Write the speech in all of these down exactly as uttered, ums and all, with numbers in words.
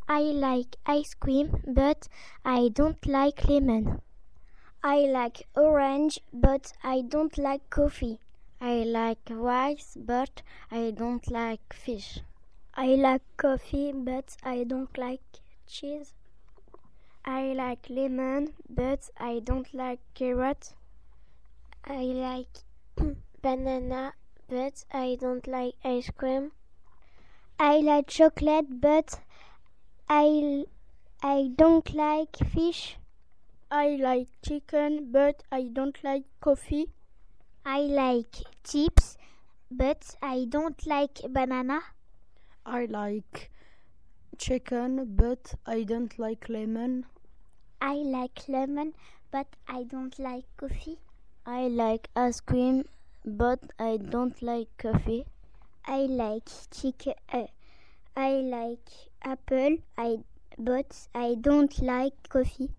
I like ice cream, but I don't like lemon. I like orange, but I don't like coffee. I like rice, but I don't like fish. I like coffee, but I don't like cheese. I like lemon, but I don't like carrot. I like banana, but I don't like ice cream. I like chocolate, but I, I don't like fish. I like chicken, but I don't like coffee. I like chips, but I don't like banana. I like chicken, but I don't like lemon. I like lemon, but I don't like coffee. I like ice cream, but I don't like coffee. I like chicken. Uh, I like apple, I but I don't like coffee.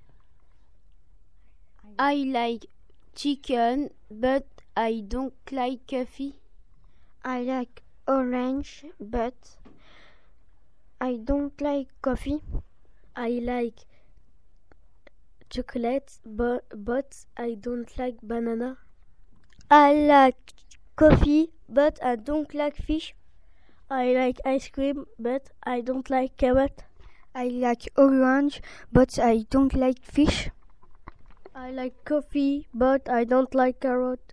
I like chicken, but I don't like coffee. I like orange, but I don't like coffee. I like chocolate, but, but I don't like banana. I like coffee, but I don't like fish. I like ice cream, but I don't like carrot. I like orange, but I don't like fish. I like coffee, but I don't like carrot.